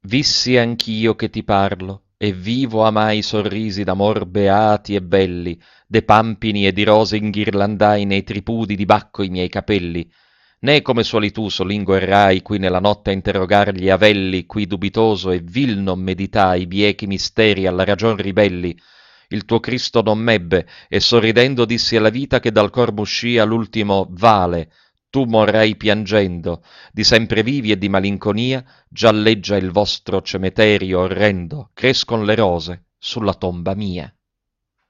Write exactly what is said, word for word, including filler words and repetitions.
Vissi anch'io che ti parlo, e vivo amai i sorrisi d'amor beati e belli, de pampini e di rose inghirlandai nei tripudi di bacco i miei capelli, né come suoli tu solingo errai qui nella notte a interrogar gli avelli, qui dubitoso e vil non meditai biechi misteri alla ragion ribelli. Il tuo Cristo non m'ebbe, e sorridendo dissi alla vita che dal cor m'uscia l'ultimo vale, tu morrai piangendo, di semprevivi e di malinconia gialleggia il vostro cemeterio orrendo, crescon le rose sulla tomba mia.